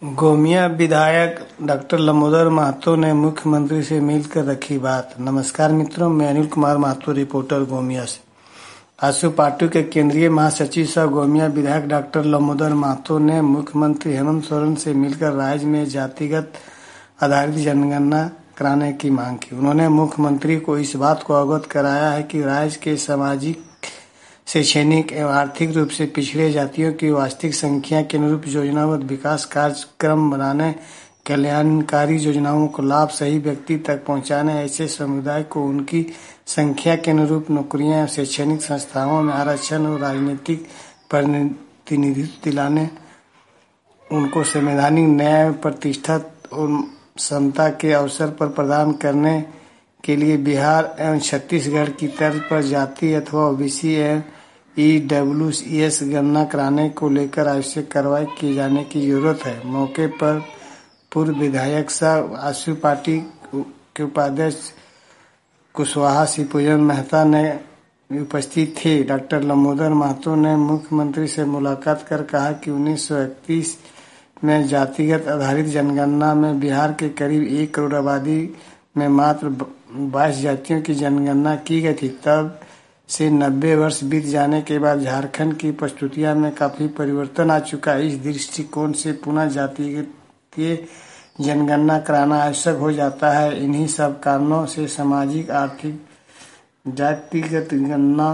गोमिया विधायक डॉक्टर लंबोदर महतो ने मुख्यमंत्री से मिलकर रखी बात। नमस्कार मित्रों, मैं अनिल कुमार महतो, रिपोर्टर गोमिया से। आजसू पार्टी के केंद्रीय महासचिव सह गोमिया विधायक डॉक्टर लंबोदर महतो ने मुख्यमंत्री हेमंत सोरेन से मिलकर राज्य में जातिगत आधारित जनगणना कराने की मांग की। उन्होंने मुख्यमंत्री को इस बात को अवगत कराया है कि राज्य के सामाजिक, शैक्षणिक एवं आर्थिक रूप से पिछड़े जातियों की वास्तविक संख्या के अनुरूप योजनाबद्ध विकास कार्यक्रम बनाने, कल्याणकारी योजनाओं को लाभ सही व्यक्ति तक पहुंचाने, ऐसे समुदाय को उनकी संख्या के अनुरूप नौकरियां एवं शैक्षणिक संस्थाओं में आरक्षण और राजनीतिक प्रतिनिधित्व दिलाने, उनको संवैधानिक न्याय, प्रतिष्ठा और समता के अवसर पर प्रदान करने के लिए बिहार एवं छत्तीसगढ़ की तर्ज पर जाति अथवा ओबीसी एवं ईडब्ल्यूएस गणना कराने को लेकर आवश्यक कार्रवाई किए जाने की जरूरत है। मौके पर पूर्व विधायक सह आजसू पार्टी के उपाध्यक्ष कुशवाहा शिवपूजन मेहता ने उपस्थित थे। डॉक्टर लंबोदर महतो ने मुख्यमंत्री से मुलाकात कर कहा कि 1931 में जातिगत आधारित जनगणना में बिहार के करीब 1 करोड़ आबादी में मात्र 22 जातियों की जनगणना की गई थी। तब से 90 वर्ष बीत जाने के बाद झारखंड की प्रस्तुतियां में काफी परिवर्तन आ चुका है। इस दृष्टिकोण से पुनः जातीय जनगणना कराना आवश्यक हो जाता है। इन्हीं सब कारणों से सामाजिक, आर्थिक, जातिगत गणना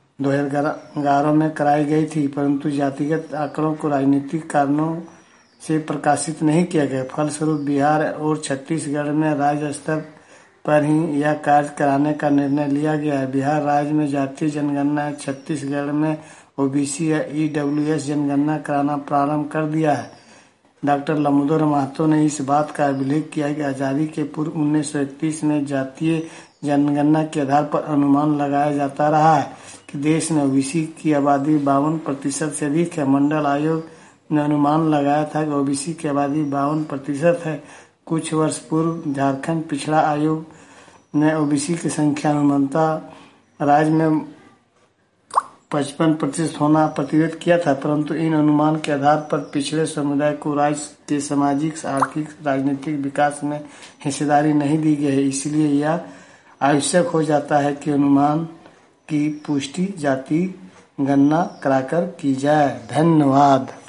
2011 में कराई गई थी, परंतु जातिगत आंकड़ों को राजनीतिक कारणों से प्रकाशित नहीं किया गया। फलस्वरूप बिहार और छत्तीसगढ़ में राज्य स्तर पर ही यह कार्य कराने का निर्णय लिया गया है। बिहार राज्य में जातीय जनगणना, छत्तीसगढ़ में ओबीसी या ईडब्ल्यूएस जनगणना कराना प्रारंभ कर दिया है। डॉक्टर लंबोदर महतो ने इस बात का उल्लेख किया कि आजादी के पूर्व 1931 में जातीय जनगणना के आधार पर अनुमान लगाया जाता रहा है कि देश में ओबीसी की आबादी 52% से अधिक है। मंडल आयोग ने अनुमान लगाया था कि ओबीसी की आबादी 52% है। कुछ वर्ष पूर्व झारखंड पिछड़ा आयोग ने ओबीसी की संख्या अनुमानतः राज्य में 55% होना प्रतिवेदित किया था, परंतु इन अनुमान के आधार पर पिछड़े समुदाय को राज्य के सामाजिक, आर्थिक, राजनीतिक विकास में हिस्सेदारी नहीं दी गई है। इसलिए यह आवश्यक हो जाता है कि अनुमान की पुष्टि जाति गणना कराकर की जाए। धन्यवाद।